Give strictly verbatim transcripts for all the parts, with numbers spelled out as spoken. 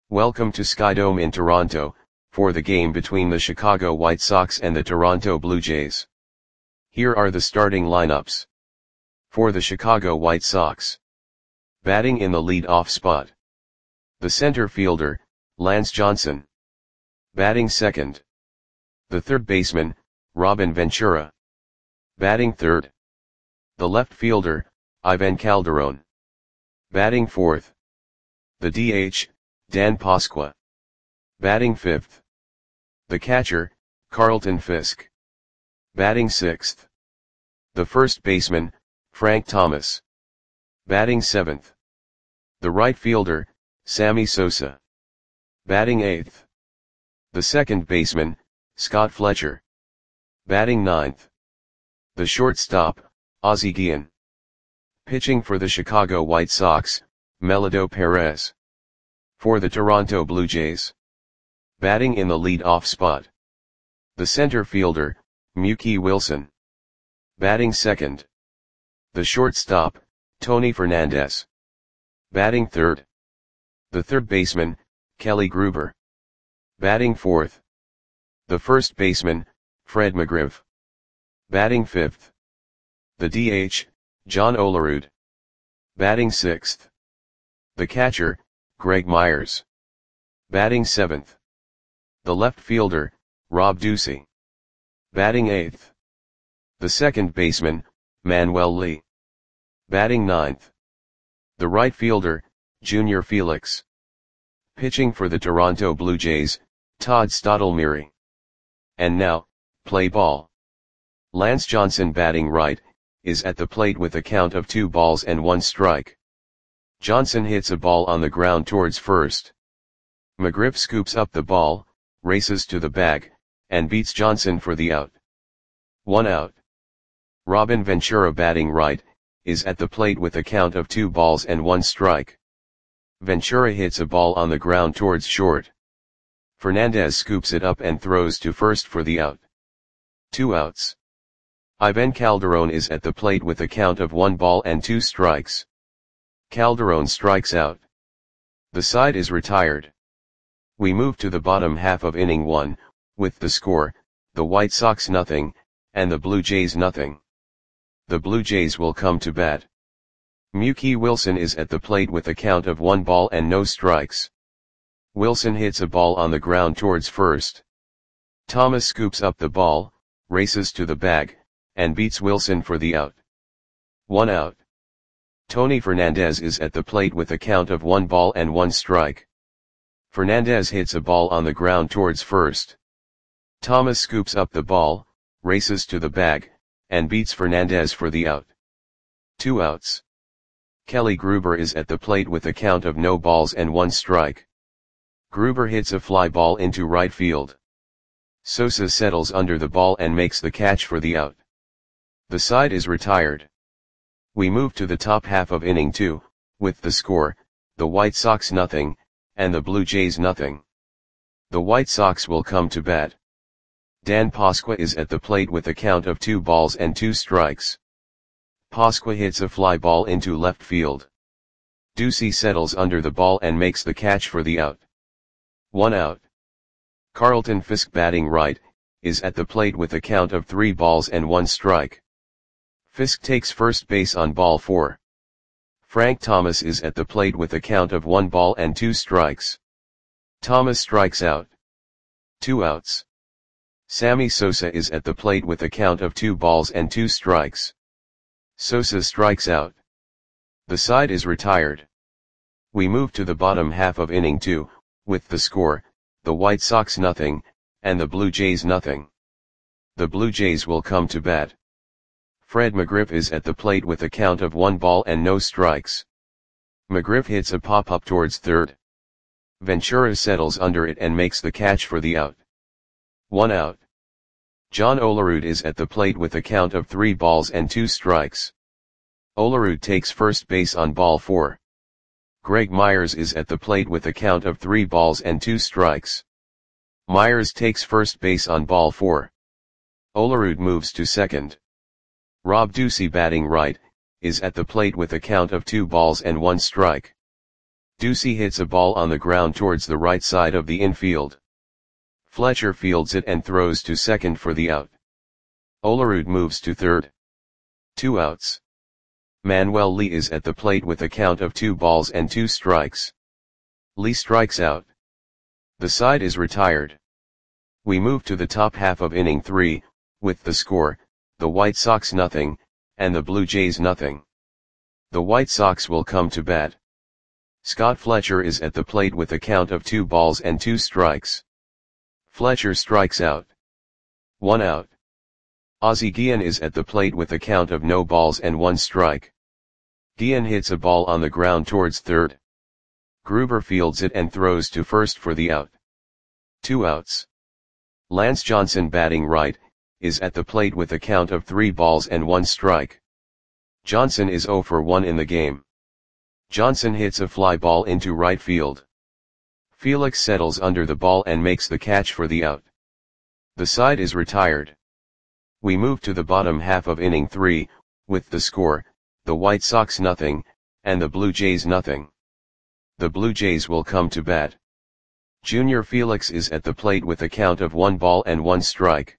Welcome to Skydome in Toronto, for the game between the Chicago White Sox and the Toronto Blue Jays. Here are the starting lineups. For the Chicago White Sox. Batting in the lead-off spot. The center fielder, Lance Johnson. Batting second. The third baseman, Robin Ventura. Batting third. The left fielder, Ivan Calderon. Batting fourth. The D H, Dan Pasqua. Batting fifth. The catcher, Carlton Fisk. Batting sixth. The first baseman, Frank Thomas. Batting seventh. The right fielder, Sammy Sosa. Batting eighth. The second baseman, Scott Fletcher. Batting ninth. The shortstop, Ozzie Guillen. Pitching for the Chicago White Sox, Melido Perez. For the Toronto Blue Jays. Batting in the lead-off spot. The center fielder, Mookie Wilson. Batting second. The shortstop, Tony Fernandez. Batting third. The third baseman, Kelly Gruber. Batting fourth. The first baseman, Fred McGriff. Batting fifth. The D H, John Olerud. Batting sixth. The catcher, Greg Myers. Batting seventh. The left fielder, Rob Ducey. Batting eighth. The second baseman, Manuel Lee. Batting ninth. The right fielder, Junior Felix. Pitching for the Toronto Blue Jays, Todd Stottlemyre. And now, play ball. Lance Johnson batting right, is at the plate with a count of two balls and one strike. Johnson hits a ball on the ground towards first. McGriff scoops up the ball, races to the bag, and beats Johnson for the out. One out. Robin Ventura batting right, is at the plate with a count of two balls and one strike. Ventura hits a ball on the ground towards short. Fernandez scoops it up and throws to first for the out. Two outs. Ivan Calderon is at the plate with a count of one ball and two strikes. Calderon strikes out. The side is retired. We move to the bottom half of inning one, with the score, the White Sox nothing, and the Blue Jays nothing. The Blue Jays will come to bat. Mookie Wilson is at the plate with a count of one ball and no strikes. Wilson hits a ball on the ground towards first. Thomas scoops up the ball, races to the bag, and beats Wilson for the out. One out. Tony Fernandez is at the plate with a count of one ball and one strike. Fernandez hits a ball on the ground towards first. Thomas scoops up the ball, races to the bag, and beats Fernandez for the out. Two outs. Kelly Gruber is at the plate with a count of no balls and one strike. Gruber hits a fly ball into right field. Sosa settles under the ball and makes the catch for the out. The side is retired. We move to the top half of inning two, with the score, the White Sox nothing, and the Blue Jays nothing. The White Sox will come to bat. Dan Pasqua is at the plate with a count of two balls and two strikes. Pasqua hits a fly ball into left field. Ducey settles under the ball and makes the catch for the out. One out. Carlton Fisk batting right, is at the plate with a count of three balls and one strike. Fisk takes first base on ball four. Frank Thomas is at the plate with a count of one ball and two strikes. Thomas strikes out. Two outs. Sammy Sosa is at the plate with a count of two balls and two strikes. Sosa strikes out. The side is retired. We move to the bottom half of inning two, with the score, the White Sox nothing, and the Blue Jays nothing. The Blue Jays will come to bat. Fred McGriff is at the plate with a count of one ball and no strikes. McGriff hits a pop-up towards third. Ventura settles under it and makes the catch for the out. One out. John Olerud is at the plate with a count of three balls and two strikes. Olerud takes first base on ball four. Greg Myers is at the plate with a count of three balls and two strikes. Myers takes first base on ball four. Olerud moves to second. Rob Ducey batting right, is at the plate with a count of two balls and one strike. Ducey hits a ball on the ground towards the right side of the infield. Fletcher fields it and throws to second for the out. Olerud moves to third. Two outs. Manuel Lee is at the plate with a count of two balls and two strikes. Lee strikes out. The side is retired. We move to the top half of inning three, with the score, the White Sox nothing, and the Blue Jays nothing. The White Sox will come to bat. Scott Fletcher is at the plate with a count of two balls and two strikes. Fletcher strikes out. One out. Ozzie Guillen is at the plate with a count of no balls and one strike. Guillen hits a ball on the ground towards third. Gruber fields it and throws to first for the out. Two outs. Lance Johnson, batting right, is at the plate with a count of three balls and one strike. Johnson is oh for one in the game. Johnson hits a fly ball into right field. Felix settles under the ball and makes the catch for the out. The side is retired. We move to the bottom half of inning three, with the score, the White Sox nothing, and the Blue Jays nothing. The Blue Jays will come to bat. Junior Felix is at the plate with a count of one ball and one strike.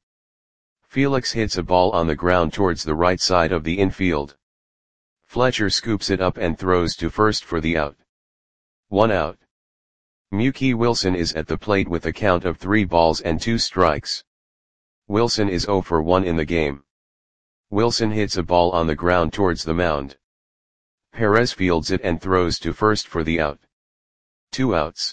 Felix hits a ball on the ground towards the right side of the infield. Fletcher scoops it up and throws to first for the out. One out. Mookie Wilson is at the plate with a count of three balls and two strikes. Wilson is oh for one in the game. Wilson hits a ball on the ground towards the mound. Perez fields it and throws to first for the out. Two outs.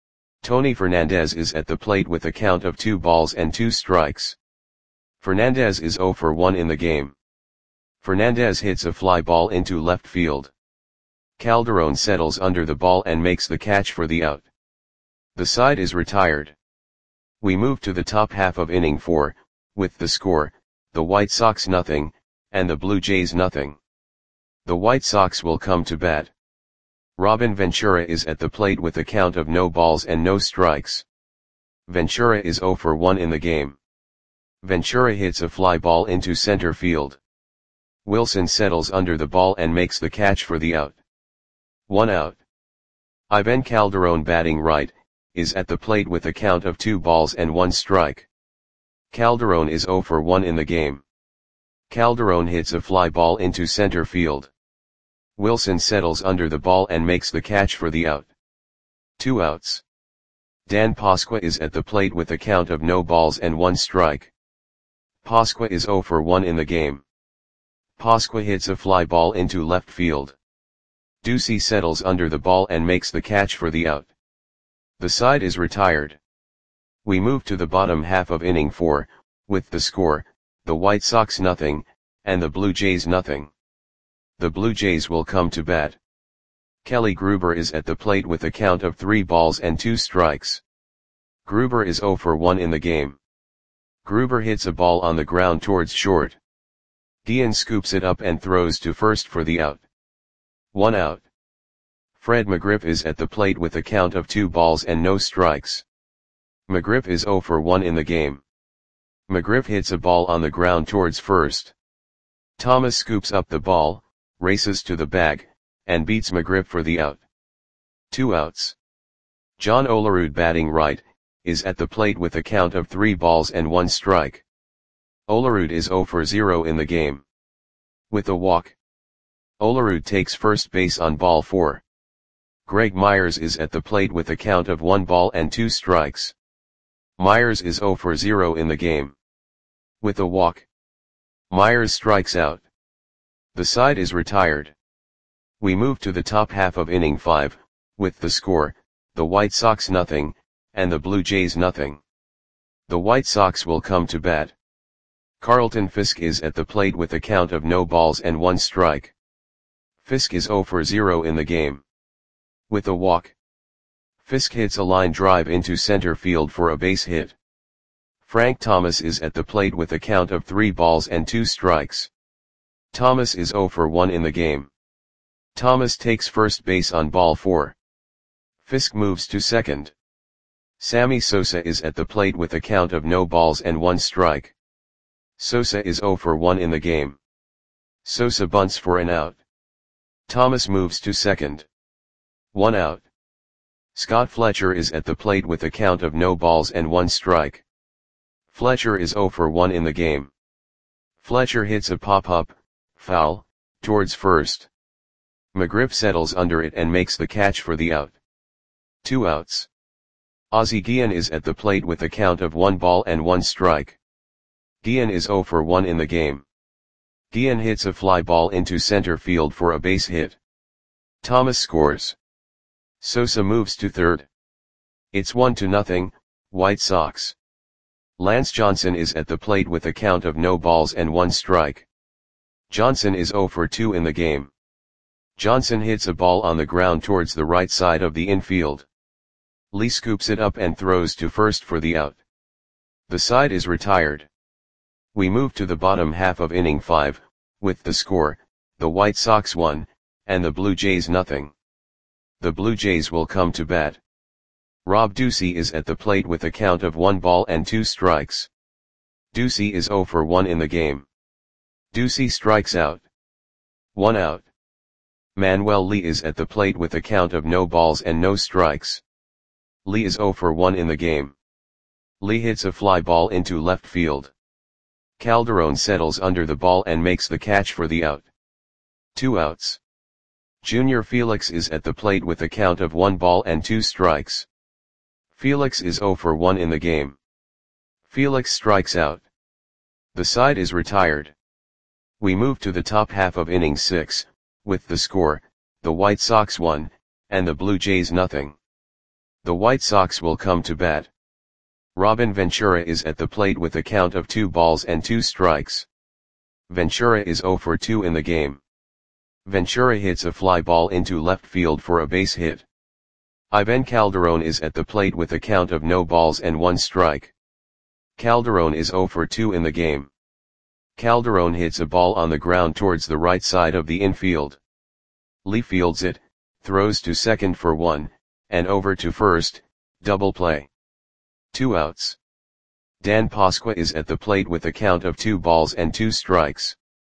Tony Fernandez is at the plate with a count of two balls and two strikes. Fernandez is oh for one in the game. Fernandez hits a fly ball into left field. Calderon settles under the ball and makes the catch for the out. The side is retired. We move to the top half of inning four, with the score, the White Sox nothing, and the Blue Jays nothing. The White Sox will come to bat. Robin Ventura is at the plate with a count of no balls and no strikes. Ventura is oh for one in the game. Ventura hits a fly ball into center field. Wilson settles under the ball and makes the catch for the out. One out. Ivan Calderon, batting right, is at the plate with a count of two balls and one strike. Calderon is oh for one in the game. Calderon hits a fly ball into center field. Wilson settles under the ball and makes the catch for the out. Two outs. Dan Pasqua is at the plate with a count of no balls and one strike. Pasqua is oh for one in the game. Pasqua hits a fly ball into left field. Ducey settles under the ball and makes the catch for the out. The side is retired. We move to the bottom half of inning four, with the score, the White Sox nothing, and the Blue Jays nothing. The Blue Jays will come to bat. Kelly Gruber is at the plate with a count of three balls and two strikes. Gruber is oh for one in the game. Gruber hits a ball on the ground towards short. Guillen scoops it up and throws to first for the out. One out. Fred McGriff is at the plate with a count of two balls and no strikes. McGriff is oh for one in the game. McGriff hits a ball on the ground towards first. Thomas scoops up the ball, races to the bag, and beats McGriff for the out. Two outs. John Olerud, batting right, is at the plate with a count of three balls and one strike. Olerud is oh for zero in the game. With a walk. Olerud takes first base on ball four. Greg Myers is at the plate with a count of one ball and two strikes. Myers is oh for zero in the game. With a walk. Myers strikes out. The side is retired. We move to the top half of inning five, with the score, the White Sox nothing, and the Blue Jays nothing. The White Sox will come to bat. Carlton Fisk is at the plate with a count of no balls and one strike. Fisk is oh for zero in the game. With a walk. Fisk hits a line drive into center field for a base hit. Frank Thomas is at the plate with a count of three balls and two strikes. Thomas is oh for one in the game. Thomas takes first base on ball four. Fisk moves to second. Sammy Sosa is at the plate with a count of no balls and one strike. Sosa is oh for one in the game. Sosa bunts for an out. Thomas moves to second. One out. Scott Fletcher is at the plate with a count of no balls and one strike. Fletcher is zero for one in the game. Fletcher hits a pop-up, foul, towards first. McGriff settles under it and makes the catch for the out. Two outs. Ozzie Guillen is at the plate with a count of one ball and one strike. Guillen is zero for one in the game. Guillen hits a fly ball into center field for a base hit. Thomas scores. Sosa moves to third. It's one to nothing, White Sox. Lance Johnson is at the plate with a count of no balls and one strike. Johnson is zero for two in the game. Johnson hits a ball on the ground towards the right side of the infield. Lee scoops it up and throws to first for the out. The side is retired. We move to the bottom half of inning five, with the score, the White Sox one, and the Blue Jays nothing. The Blue Jays will come to bat. Rob Ducey is at the plate with a count of one ball and two strikes. Ducey is zero for one in the game. Ducey strikes out. One out. Manuel Lee is at the plate with a count of no balls and no strikes. Lee is zero for one in the game. Lee hits a fly ball into left field. Calderon settles under the ball and makes the catch for the out. Two outs. Junior Felix is at the plate with a count of one ball and two strikes. Felix is zero for one in the game. Felix strikes out. The side is retired. We move to the top half of inning six, with the score, the White Sox one, and the Blue Jays nothing. The White Sox will come to bat. Robin Ventura is at the plate with a count of two balls and two strikes. Ventura is zero for two in the game. Ventura hits a fly ball into left field for a base hit. Ivan Calderon is at the plate with a count of no balls and one strike. Calderon is zero for two in the game. Calderon hits a ball on the ground towards the right side of the infield. Lee fields it, throws to second for one, and over to first, double play. Two outs. Dan Pasqua is at the plate with a count of two balls and two strikes.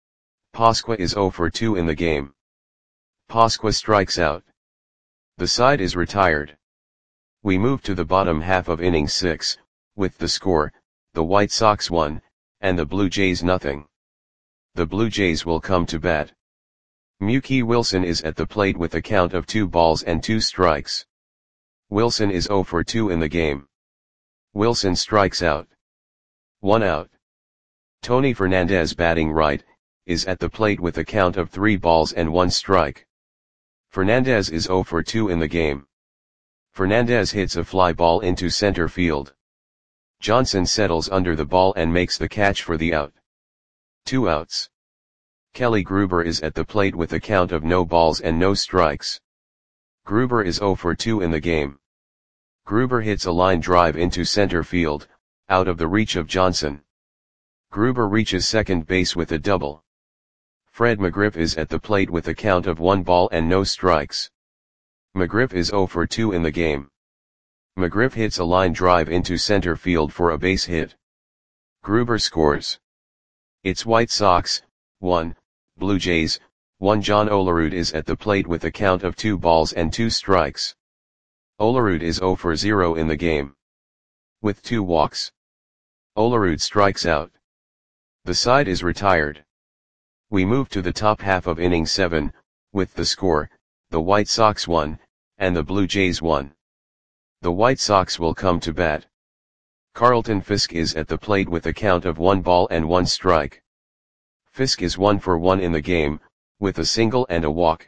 Pasqua is zero for two in the game. Pasqua strikes out. The side is retired. We move to the bottom half of inning six, with the score, the White Sox one, and the Blue Jays nothing. The Blue Jays will come to bat. Mookie Wilson is at the plate with a count of two balls and two strikes. Wilson is zero for two in the game. Wilson strikes out. One out. Tony Fernandez, batting right, is at the plate with a count of three balls and one strike. Fernandez is zero for two in the game. Fernandez hits a fly ball into center field. Johnson settles under the ball and makes the catch for the out. Two outs. Kelly Gruber is at the plate with a count of no balls and no strikes. Gruber is zero for two in the game. Gruber hits a line drive into center field, out of the reach of Johnson. Gruber reaches second base with a double. Fred McGriff is at the plate with a count of one ball and no strikes. McGriff is zero for two in the game. McGriff hits a line drive into center field for a base hit. Gruber scores. It's White Sox, one, Blue Jays, one. John Olerud is at the plate with a count of two balls and two strikes. Olerud is zero for zero in the game. With two walks. Olerud strikes out. The side is retired. We move to the top half of inning seven, with the score, the White Sox one, and the Blue Jays one. The White Sox will come to bat. Carlton Fisk is at the plate with a count of one ball and one strike. Fisk is one for one in the game, with a single and a walk.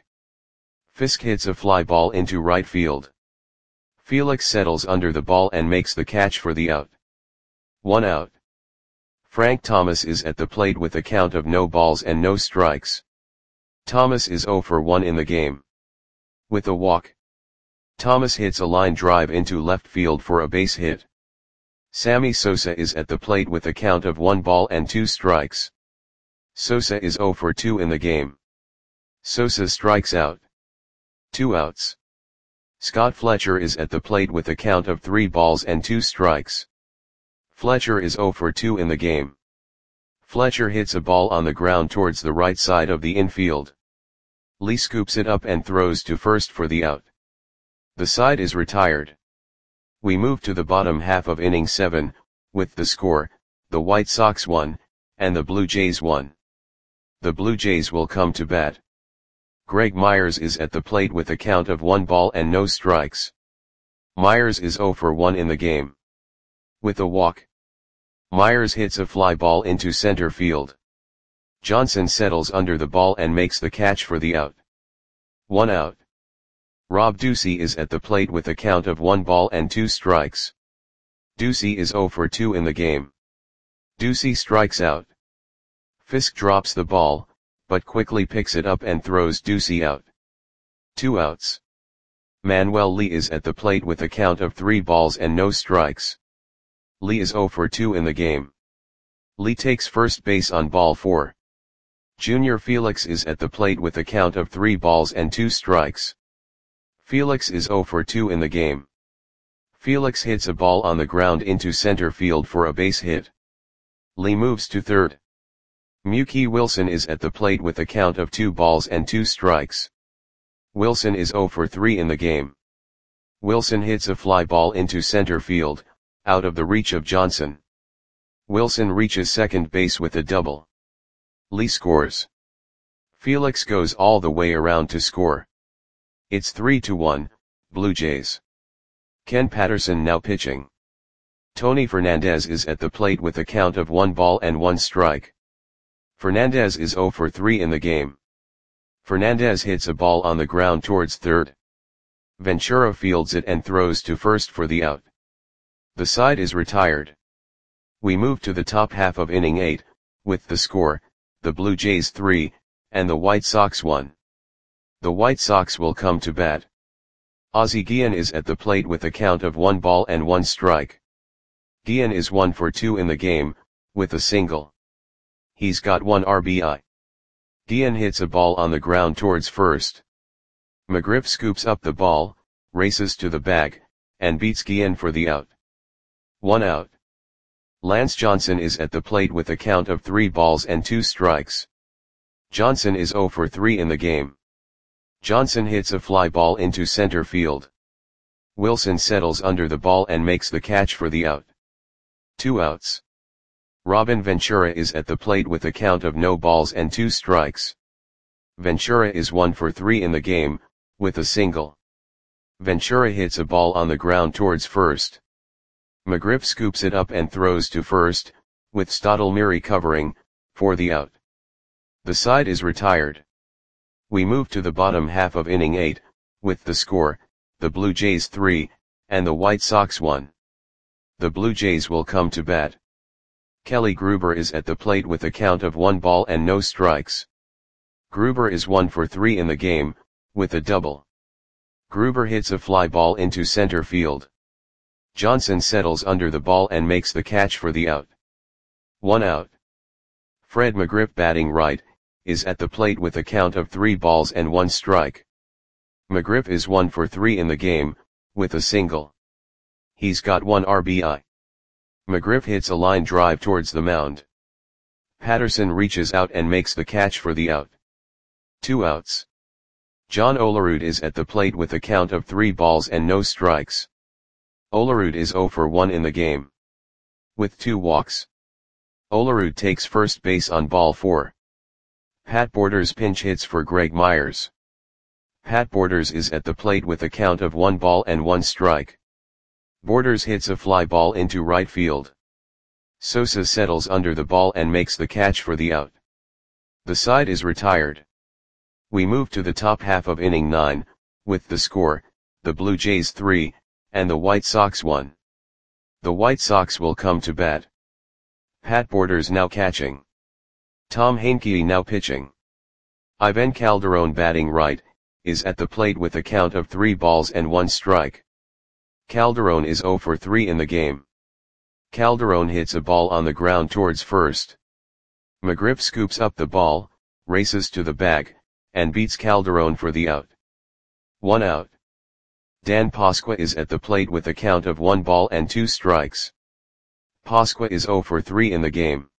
Fisk hits a fly ball into right field. Felix settles under the ball and makes the catch for the out. One out. Frank Thomas is at the plate with a count of no balls and no strikes. Thomas is zero for one in the game. With a walk. Thomas hits a line drive into left field for a base hit. Sammy Sosa is at the plate with a count of one ball and two strikes. Sosa is zero for two in the game. Sosa strikes out. Two outs. Scott Fletcher is at the plate with a count of three balls and two strikes. Fletcher is zero for two in the game. Fletcher hits a ball on the ground towards the right side of the infield. Lee scoops it up and throws to first for the out. The side is retired. We move to the bottom half of inning seven, with the score, the White Sox one, and the Blue Jays one. The Blue Jays will come to bat. Greg Myers is at the plate with a count of one ball and no strikes. Myers is oh for one in the game. With a walk, Myers hits a fly ball into center field. Johnson settles under the ball and makes the catch for the out. One out. Rob Ducey is at the plate with a count of one ball and two strikes. Ducey is oh for two in the game. Ducey strikes out. Fisk drops the ball, but quickly picks it up and throws Ducey out. Two outs. Manuel Lee is at the plate with a count of three balls and no strikes. Lee is oh for two in the game. Lee takes first base on ball four. Junior Felix is at the plate with a count of three balls and two strikes. Felix is oh for two in the game. Felix hits a ball on the ground into center field for a base hit. Lee moves to third. Mookie Wilson is at the plate with a count of two balls and two strikes. Wilson is oh for three in the game. Wilson hits a fly ball into center field, out of the reach of Johnson. Wilson reaches second base with a double. Lee scores. Felix goes all the way around to score. It's three to one, Blue Jays. Ken Patterson now pitching. Tony Fernandez is at the plate with a count of one ball and one strike. Fernandez is oh for three in the game. Fernandez hits a ball on the ground towards third. Ventura fields it and throws to first for the out. The side is retired. We move to the top half of inning eight, with the score, the Blue Jays three, and the White Sox one. The White Sox will come to bat. Ozzie Guillen is at the plate with a count of one ball and one strike. Guillen is one for two in the game, with a single. He's got one R B I. Guillen hits a ball on the ground towards first. McGriff scoops up the ball, races to the bag, and beats Guillen for the out. One out. Lance Johnson is at the plate with a count of three balls and two strikes. Johnson is oh for three in the game. Johnson hits a fly ball into center field. Wilson settles under the ball and makes the catch for the out. Two outs. Robin Ventura is at the plate with a count of no balls and two strikes. Ventura is one for three in the game, with a single. Ventura hits a ball on the ground towards first. McGriff scoops it up and throws to first, with Stottlemyre covering, for the out. The side is retired. We move to the bottom half of inning eight, with the score, the Blue Jays three, and the White Sox one. The Blue Jays will come to bat. Kelly Gruber is at the plate with a count of one ball and no strikes. Gruber is one for three in the game, with a double. Gruber hits a fly ball into center field. Johnson settles under the ball and makes the catch for the out. One out. Fred McGriff batting right, is at the plate with a count of three balls and one strike. McGriff is one for three in the game, with a single. He's got one R B I. McGriff hits a line drive towards the mound. Patterson reaches out and makes the catch for the out. Two outs. John Olerud is at the plate with a count of three balls and no strikes. Olerud is oh for one in the game. With two walks. Olerud takes first base on ball four. Pat Borders pinch hits for Greg Myers. Pat Borders is at the plate with a count of one ball and one strike. Borders hits a fly ball into right field. Sosa settles under the ball and makes the catch for the out. The side is retired. We move to the top half of inning nine, with the score, the Blue Jays three, and the White Sox one. The White Sox will come to bat. Pat Borders now catching. Tom Heincke now pitching. Ivan Calderon batting right, is at the plate with a count of three balls and one strike. Calderon is oh for three in the game. Calderon hits a ball on the ground towards first. McGriff scoops up the ball, races to the bag, and beats Calderon for the out. One out. Dan Pasqua is at the plate with a count of one ball and two strikes. Pasqua is oh for three in the game.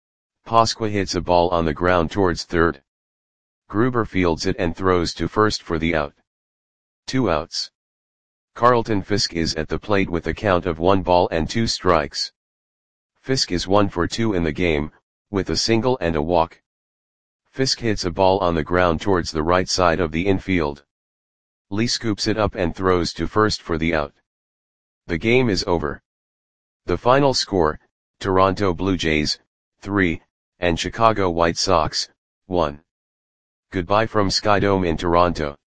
Pasqua hits a ball on the ground towards third. Gruber fields it and throws to first for the out. Two outs. Carlton Fisk is at the plate with a count of one ball and two strikes. Fisk is one for two in the game, with a single and a walk. Fisk hits a ball on the ground towards the right side of the infield. Lee scoops it up and throws to first for the out. The game is over. The final score, Toronto Blue Jays, three, and Chicago White Sox, one. Goodbye from Skydome in Toronto.